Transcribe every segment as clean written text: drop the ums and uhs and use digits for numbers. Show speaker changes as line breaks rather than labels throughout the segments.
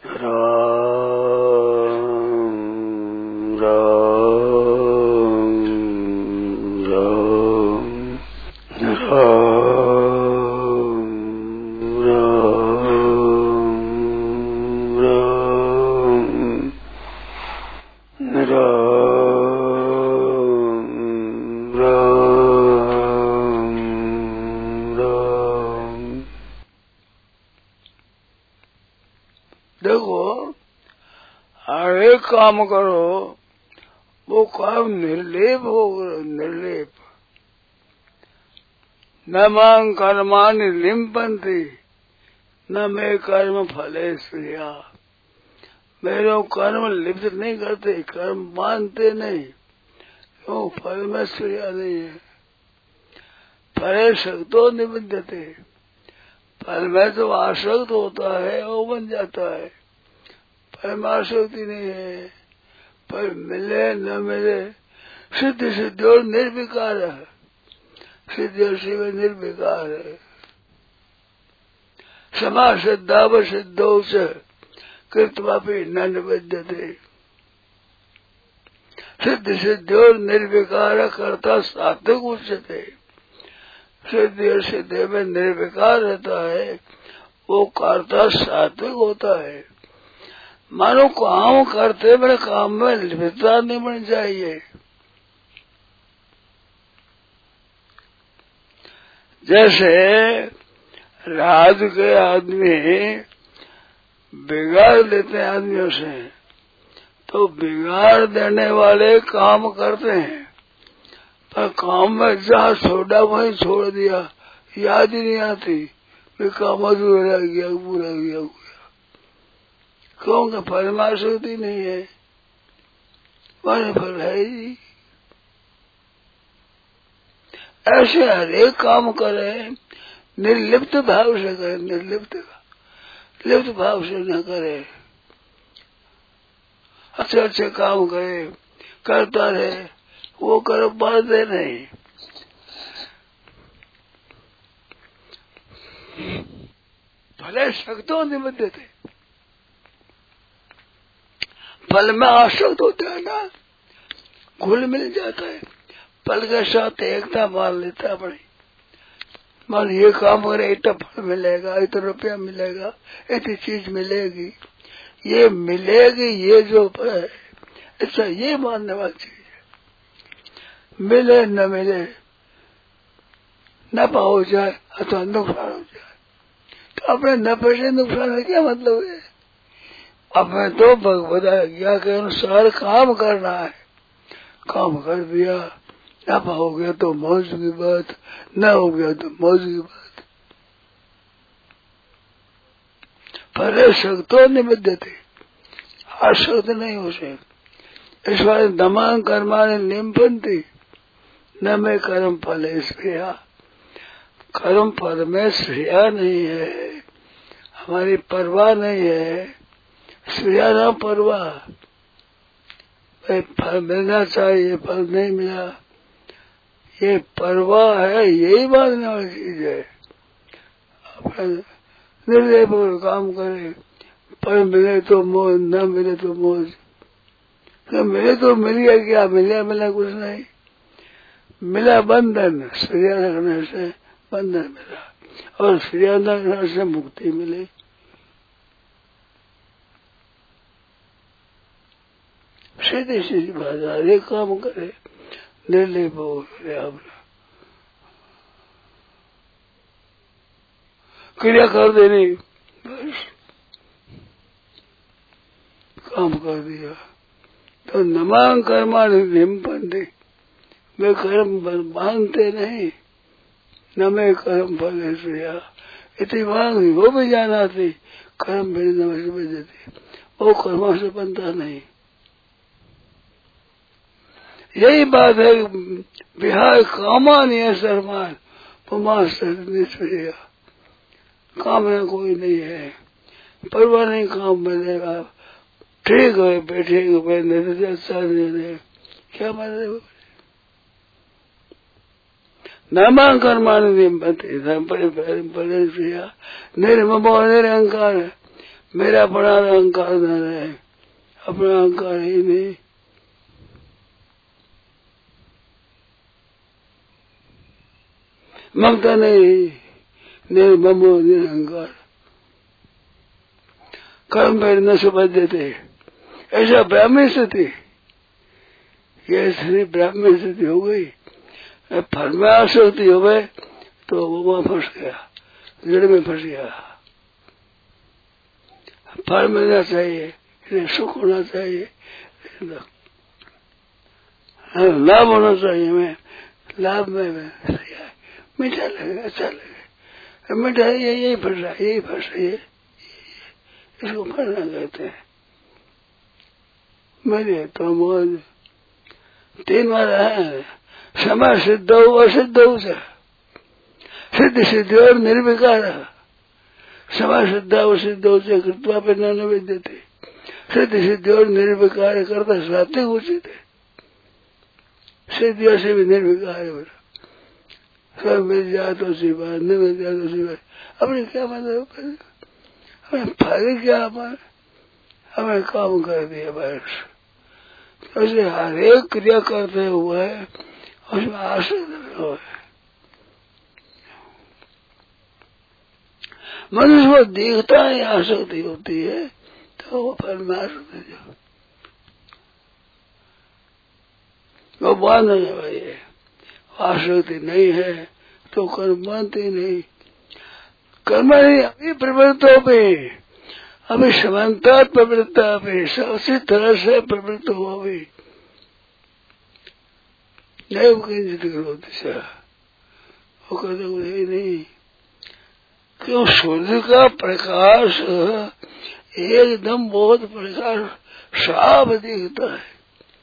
काम करो वो काम निर्लेप हो, निर्लेप। न मां कर्माणि लिम्पन्ति न मैं कर्म फले श्रेया। मेरे कर्म लिप्त नहीं करते, कर्म मानते नहीं, क्यों फल में श्रेया नहीं है। फले शक्तो निबद्धते, फल में तो आसक्त होता है वो बन जाता है, फल में आसक्ति नहीं है। पर मिले न मिले सिद्ध सिद्ध और निर्विकार है, सिद्ध और शिव निर्विकार है। समा सिद्धाव सिद्धौ च कृत्वापि न निबध्यते। सिद्ध सिद्ध और निर्विकार कर्ता सात्विक उच्यते। सिद्ध और सिद्ध में निर्विकार रहता है वो कर्ता सात्विक होता है। मानो काम करते बड़े काम में लिप्तता नहीं बन चाहिए। जैसे रात के आदमी बिगाड़ देते हैं आदमियों से, तो बिगाड़ देने वाले काम करते हैं, पर काम में जहाँ छोड़ा वहीं छोड़ दिया, याद ही नहीं आती, काम अधूरा रह गया, पूरा गया। क्योंकि फल में आसक्ति नहीं है, वही फल है ही। ऐसे हर एक काम करे निर्लिप्त भाव से करे, लिप्त भाव से न करे। अच्छे अच्छे काम करे, करता रहे, वो कर पाते नहीं। भले शक्तों निबद्ध थे, फल में आसक्त होता है ना, घुल मिल जाता है, फल के साथ एकता मान लेता है बड़ी। मान ये काम करे इतना फल मिलेगा, इतना रुपया मिलेगा, इतनी चीज मिलेगी, ये मिलेगी, ये जो है ऐसा ये मानने वाली चीज है। मिले न मिले, नफा हो जाए अथवा नुकसान हो जाए, तो अपने नफे से नुकसान है क्या मतलब है। हमें तो भगवत आज्ञा के अनुसार काम करना है, काम कर दिया, नफा हो गया तो मौज की बात, न हो गया तो मौज की बात। पर शक्तो निबद्ध थे, आसक्त नहीं हो सकते। इस बार दमान कर्माने लिम्पन्ति न मैं कर्म फल श्रेया। कर्म फल में श्रेया नहीं है, हमारी परवाह नहीं है। श्रेया ना परवाह, फल मिलना चाहिए, फल नहीं मिला, ये परवाह है, यही मानने वाली चीज है। निर्दय पर काम करे, फल मिले तो मौज, न मिले तो मौज। तो मिले तो मिल गया, क्या मिला कुछ नहीं, मिला बंधन, श्रेया रखने से बंधन मिला, और श्रेया न रखने से मुक्ति मिली। सीधी सीधी भाषा, ये काम करे निर्लेप हो अपना क्रिया कर देनी, बस काम कर दिया। तो नमां कर्माणि लिम्पन्ति, वे कर्म बांधते नहीं, न मैं कर्म फल श्रेया। इतनी मांग वो भी जाना थी, कर्म मेरी नमस्ते में देती, वो कर्म से बनता नहीं। यही बात है, बिहार कामान है सरमान, निश्चय कामना कोई नहीं है, परवाह नहीं, काम मिलेगा, ठीक है, बैठे बैठे अच्छा नहीं, क्या मतलब नाम कर्मान निर्ममो निरहंकार, मेरा बड़ा अहंकार न रहे, अपना अहंकार ही नहीं। ममता नहीं, निर्ममो निरहंकार। कर्म पर न समझ देते, ऐसा ब्राह्मण स्थिति, ये स्थिति ब्राह्मण स्थिति हो गई। फल में आसक्ति हो गए तो वो वहां फंस गया, जड़ में फंस गया। फल मिलना चाहिए, सुख होना चाहिए, लाभ होना चाहिए। मैं लाभ में मीठा लगे, अच्छा लगे, मीठा यही फंस रहा है, यही फंस रही है, इसको फंसना कहते हैं। मेरे तो मौज 3 बार है, समय सिद्ध हो असिद्ध हो, सिद्ध सिद्धि और निर्विकार। समय सिद्ध हो सिद्ध हो कृत्वा पे न विद्यते, सिद्ध सिद्धि और निर्विकार करता सात्विक उचित है। सिद्धियों से भी निर्विकार है, सब मिल जाए तो सी बात, न मिल जाए तो सी बात। अपने क्या मतलब, हमें फायदे क्या, हमें काम कर दिया बस। ऐसे हर एक क्रिया करते हुए उसमें आसक्त हो। मनुष्य को दिखता है आसक्ति होती है तो वो फल में आसक्ति, वो बांध है भाई, आसक्ति नहीं है तो कर्म बांधते नहीं। कर्म नहीं अभी प्रवृत्तों पे, अभी समानता प्रवृत्ता पे उसी तरह से प्रवृत्त हो भी नहीं, किंचित करो दिशा, वो कहते नहीं। क्यों सूर्य का प्रकाश एकदम बहुत प्रकाश साफ दिखता है।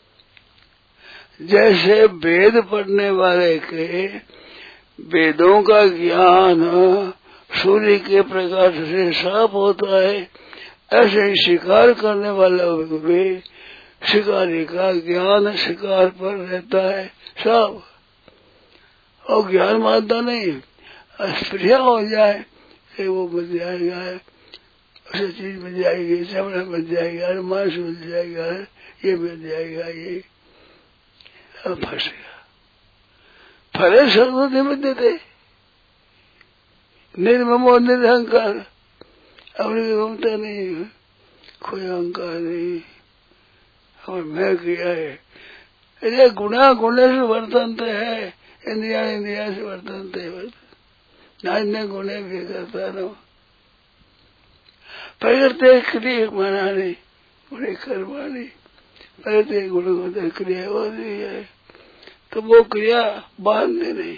जैसे वेद पढ़ने वाले के वेदों का ज्ञान सूर्य के प्रकाश से साफ होता है, ऐसे ही शिकार करने वाला भी शिकारी का ज्ञान शिकार पर रहता है सब, और ज्ञान मानता नहीं। स्प्रिया हो जाए वो बन जाएगा, उसे चीज बन जाएगी, चमड़ा बन जाएगा, मांस बन जाएगा, ये बन जाएगा, ये अब फंस गया। फले सर्व निबद्ध थे, निर्ममो निरहंकार, अपनी ममता नहीं, कोई अहंकार नहीं, और मैं किया है। ये गुणा गुणे से वर्तनते है, इंद्रिया से वर्तनते है, नान्य गुणे भी करता न प्रकृति क्रिया मनानी, गुणे कर्मानी, प्रकृति गुण होते क्रिया होती है, तो वो क्रिया बांधते नहीं,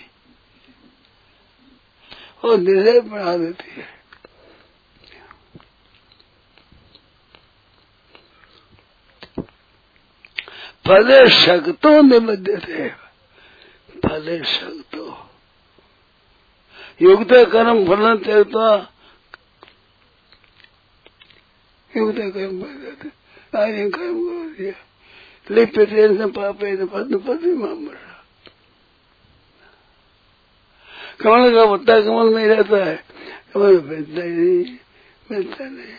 वो निषेध बना देती है। फले शक्तो निबद्ध थे, फले शक्तो युक्त कर्म फलन त्यक्ता, युक्त कर्म कार्य कर्म कर दिया, लिप्यते न पापे न पद्म पद्म मामरा। कमल का पत्ता कमल में रहता है, कमल मिलता ही नहीं, मिलता नहीं।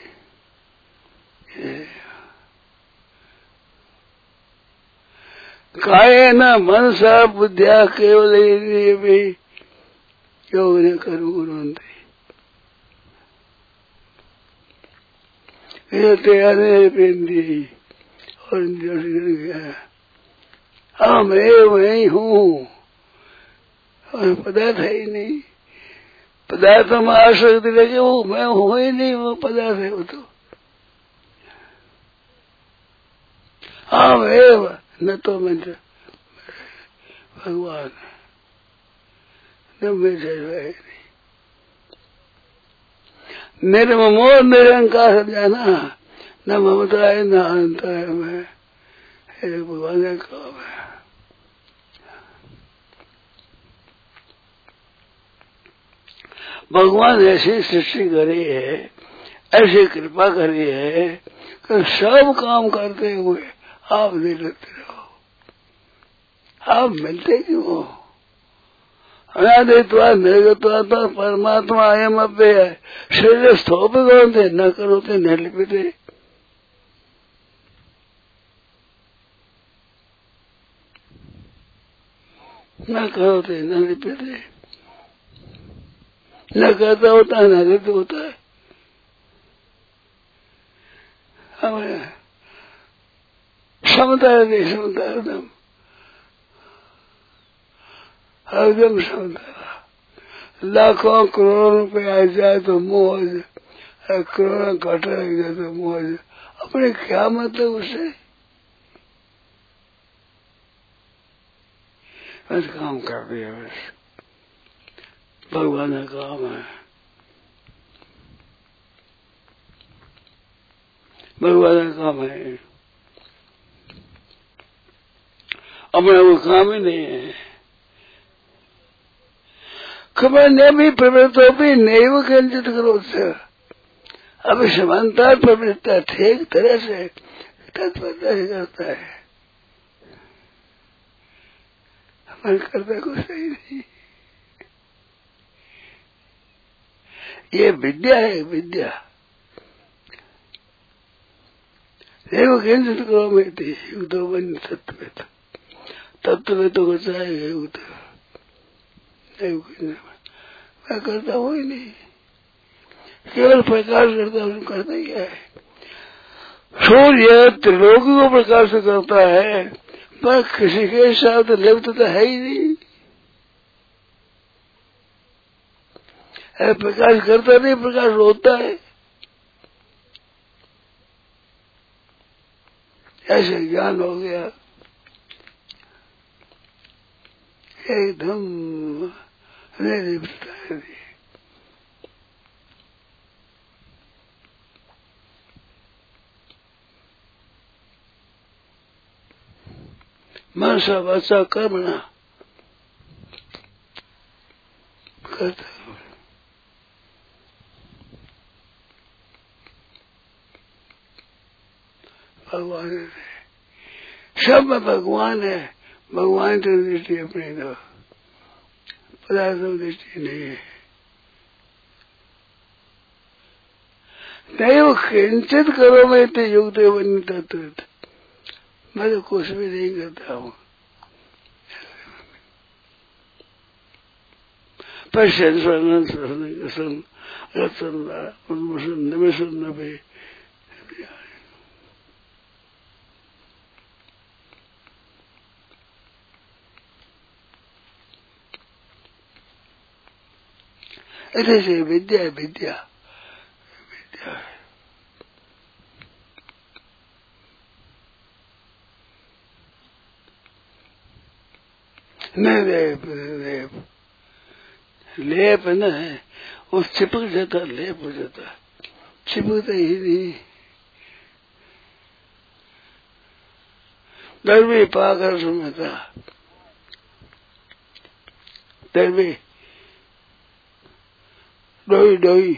काये न मनसा बुद्धिया केवल भी योग ने कर्म गुरुंते पेंदी और गया। हाँ मैं वही हूँ, और पदार्थ है ही नहीं। पदार्थ में आसक्ति लगे, वो मैं हूँ ही नहीं, वो पदार्थ है वो तो। हाँ मैं न तो मैं भगवान न मैं नहीं। निर्ममो निरंकार जाना, न ममता है न अहंता है, मैं भगवान का काम है। भगवान ऐसी सृष्टि करी है, ऐसी कृपा करी है कि सब काम करते हुए आप नहीं लगते रहो। आप मिलते क्यों हो? अनादित्वा निर्गत्वा परमात्मा अयम अव्यय शरीर स्थोपते न करोते न लिपते न करोते न लिपते न करता होता है न लिप्त होता है। हमें क्षमता है, क्षमता एकदम एकदम क्षमता। लाखों करोड़ों रुपए आ जाए तो मौज, करोड़ों घाटा लग जाए तो मौज। अपने क्या मतलब उसे, बस काम कर दिया, बस भगवान का काम है, भगवान का काम है, अपना वो काम ही नहीं है। खबर ने भी प्रवृत्तो भी नैव किंचित करो से, अब समानता प्रवृत्ता ठीक तरह से तत्परता ही करता है, हमारे करता कुछ सही नहीं। ये विद्या है, विद्या नैव किंचित करो में थी युद्धो बन तत्व तत्व तो बचाएगा युद्ध मैं करता हूँ ही नहीं, केवल प्रकाश करता हूँ। करता ही है, सूर्य त्रिलोकी को प्रकाश करता है, पर किसी के साथ लिप्त तो है ही नहीं, प्रकाश करता नहीं, प्रकाश होता है। ऐसे ज्ञान हो गया एकदम निर्लिप्तता है। मनसा वाचा कर्मणा करता है, भगवान है, सब में भगवान है। भगवान की दृष्टि अपनी दो, पदार्थों की दृष्टि नहीं है। नहीं वो किंचित करो मैं तो युक्त बनी तत्व, मैं तो कुछ भी नहीं करता हूँ। पश्चिम स्वर्ण स्वर्ण निमिषण भी ऐसे विद्या है, विद्या विद्या है। निर्लेप लेप लेप है ना, वो चिपक जाता, लेप हो जाता, चिपकता ही नहीं। दरवी पाकर सुनता, दरवी डोई डोई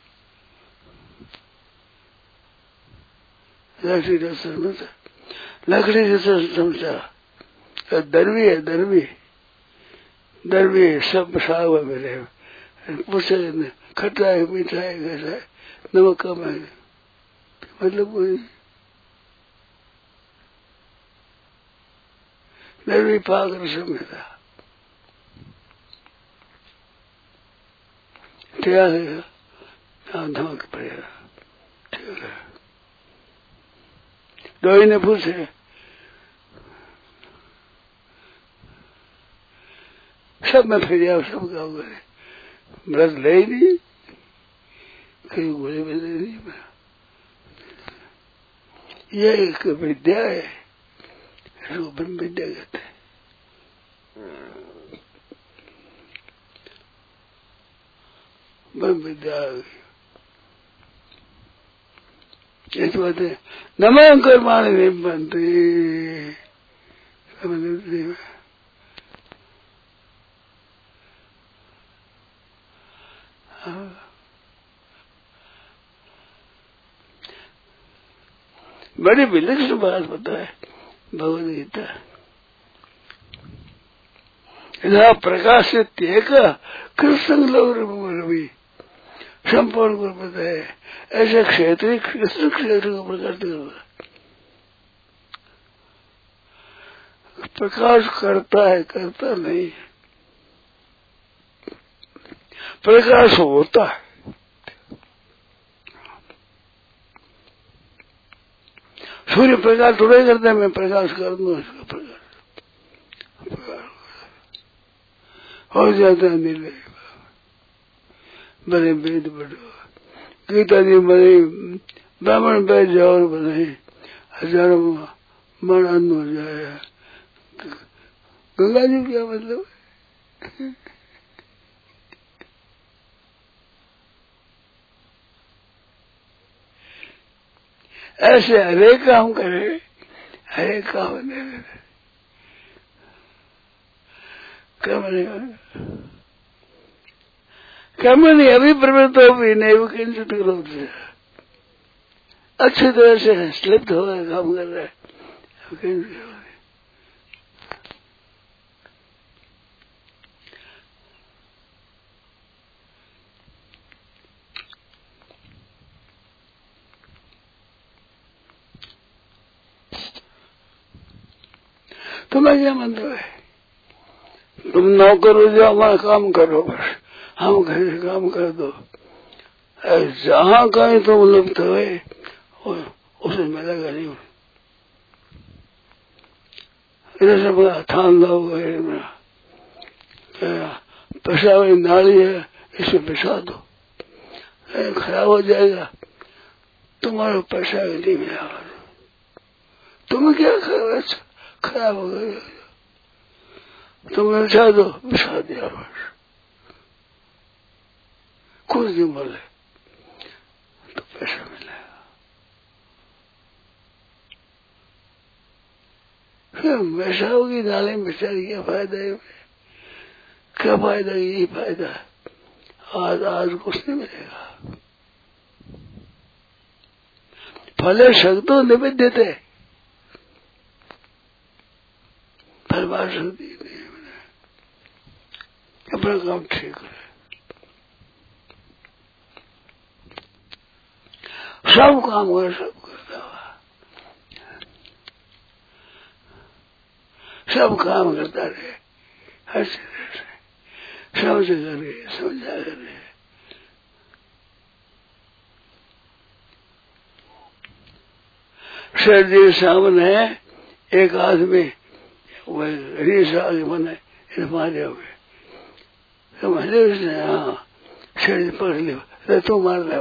लकड़ी समझा, लकड़ी जैसा समझा, दरवी है, दरवी दरवी सब साग है मेरे, पूछे खट्टा है, मीठा है, कैसा है, नमक कम है, मतलब कोई दरवी पाकर समझा क्या है, धमक पड़ेगा, ठीक है। डोई ने पूछे सब में फिर जाओ, सब गाँव करे, व्रत ले ही नहीं, कहीं गोले में ले नहीं। ये एक विद्या है, इसको ब्रह्म विद्या कहते हैं। ब्रह्म विद्या इस बात है, नमः कर्माणि निबंधते, बड़ी विलक्षण बात पता है भगवद गीता। यदा प्रकाशित्येक कृष्ण लोग रवि संपूर्ण गुरुपत है, ऐसे क्षेत्रीय कृष्ण क्षेत्र को प्रकट करता, प्रकाश करता है, करता नहीं, प्रकाश होता है। सूर्य प्रकाश थोड़ा ही करता है, मैं प्रकाश कर दूं इसका प्रकाश हो जाता है। नीले बने वेद बढ़ो, गीता जी बने, ब्राह्मण बैठ जाओ और बने, हजारों मन अंध हो जाए। गंगा जी क्या मतलब है? ऐसे हरे काम करे, हरे काम नहीं कर्म नहीं अभी प्रवृत्त हो भी नहीं, वो किंचित क्रोध से अच्छी तरह से स्लिप्त हो गए, काम कर रहे हैं। तुम्हें क्या मतलब है? तुम नौकर हो जाओ, हमारा काम करो, बस हम घर से काम कर दो। जहाँ कहीं तुम लुप्त हुए उसे मिलेगा नहीं। इधर थान दो, पेशा वाली नाली है, इसे पिसा दो, खराब हो जाएगा, तुम्हारा पैसा भी नहीं मिलेगा। तुम्हें क्या खराब हो गया, तुमने बिछा दो, बिछा दिया, बस कुछ नहीं बोले तो पैसा मिलेगा। फिर पैसा होगी नाले में बिछा, क्या फायदा है? क्या फायदा? यही फायदा है, आज कुछ नहीं मिलेगा। फले शक्तो निवेद्यते, फलवार शक्ति नहीं, अपना काम ठीक है। सब काम कर, सब करता हुआ, सब काम करता रहे, हर तरह से समझ करके, समझा करके। सर्दी सामने एक आदमी रीस आगे बने मारे हुए, तो मैंने उसने हाँ शरीर पकड़ लिया, तू मार ले,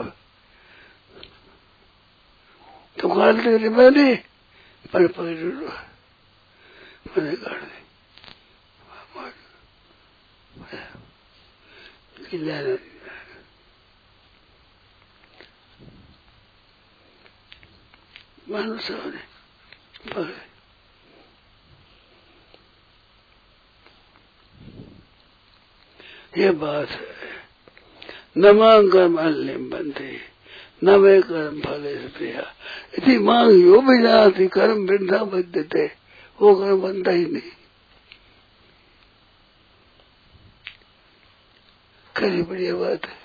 तो काट ली मैंने, पर पकड़ मैंने काट दी, मानो सामने पकड़। ये बात है, न मांग कर्म अल्लिम बनते, न वे कर्म फले प्रिया, इतनी मांग यो भी जाती, कर्म वृद्धा बन देते, वो कर्म बनता ही नहीं। करी बढ़िया बात है।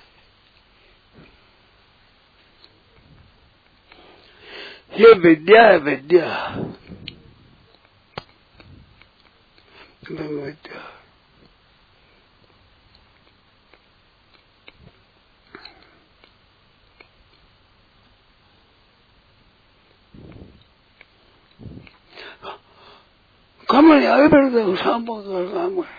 ये विद्या है, विद्या विद्या काम नहीं आगे बढ़ते हो, शाम को काम है।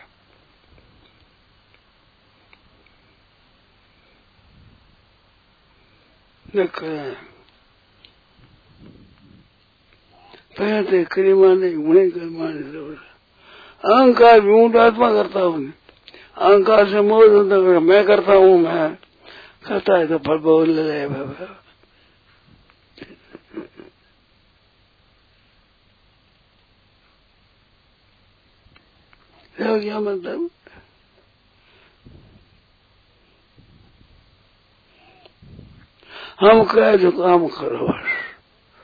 पहले करीमा नहीं, उन्हें कर्मा नहीं। अहंकार विमूढ़ आत्मा करता हूँ, अहंकार से मोह धंधा कर, मैं करता हूँ, मैं करता है तो फल बहुत ले रहे बाबा। क्या मतलब? हम कहे जो काम करो, बस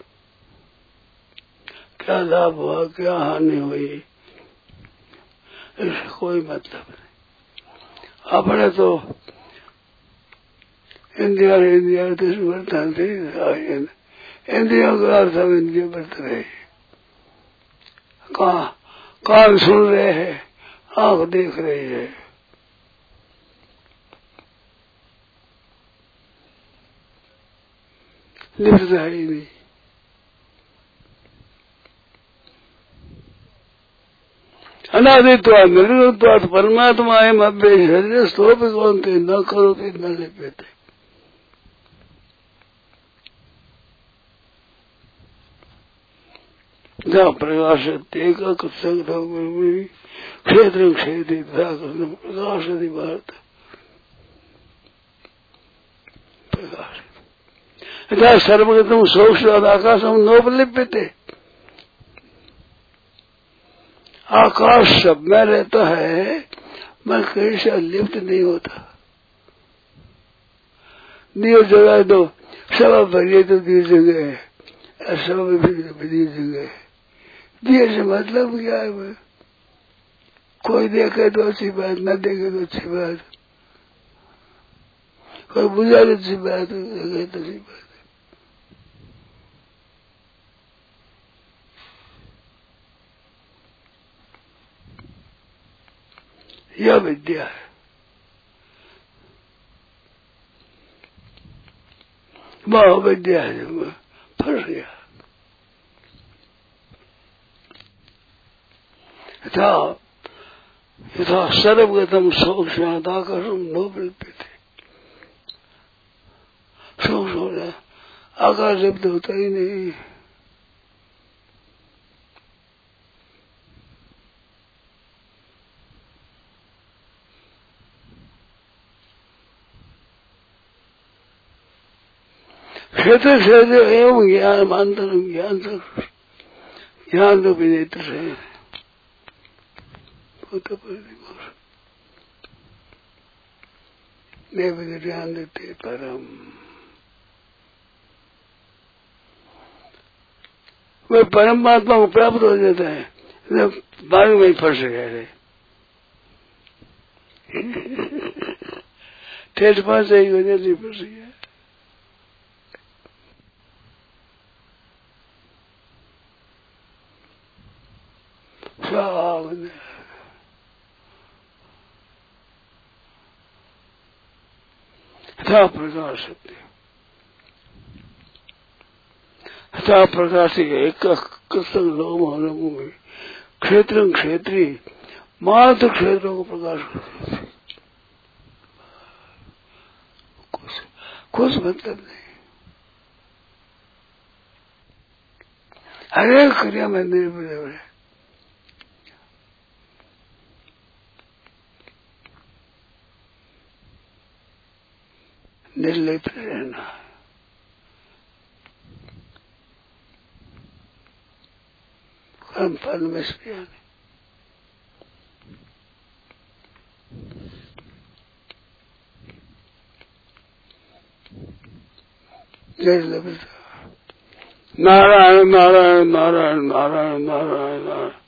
क्या लाभ हुआ, क्या हानि हुई, इससे कोई मतलब नहीं। अपने तो इंद्रिया देश बर्तन थे, इंद्रियों का अर्थ हम इनके बर्त रहे। कान सुन रहे हैं, आंख देख रही है, लिप्त है ही नहीं। अनादित्वात् निर्गुणत्वात् परमात्मायम् अव्यय स्तोपि कौन्ते न करोति न लिप्यते। जहाँ प्रकाशते का क्षेत्र क्षेत्री तथा प्रकाशति भारत प्रकाश यथा सर्वगतम सोक्षाद आकाशम नोपलिप्यते। आकाश सब में रहता है, मैं कहीं से लिप्त नहीं होता। दियो जगह दो सब भरिए तो दियो जगह है, सब दियो जगह है। दिए से मतलब क्या है? मैं कोई देखे तो अच्छी बात, न देखे तो अच्छी बात, कोई बुझा तो अच्छी बात, देखे तो अच्छी बात। यह विद्या है। वह विद्या है जो मैं फंस गया। यथा सर्वगतम सोक्षादाकर्षम नोपलिप्यते। सोक्ष हो जाए, आकाश लिप्त होता ही नहीं। क्षेत्र क्षेत्र एवं ज्ञान मानतर ज्ञान तक ज्ञान तो विनेत्र है। देव ज्ञान देते परम वह परमात्मा को प्राप्त हो जाता है। बाग में फंस गए ठेठ पास एक वजह से फंस गया। था प्रकाश था प्रकाश एक लोग क्षेत्र क्षेत्री मात्र क्षेत्रों को प्रकाश करते थे। कुछ मतलब नहीं। हरेक क्रिया में निर्भर है। निर्लिप्त रहना, कर्म फल में से निर्लिप्त। नारायण नारायण नारायण नारायण नारायण नारायण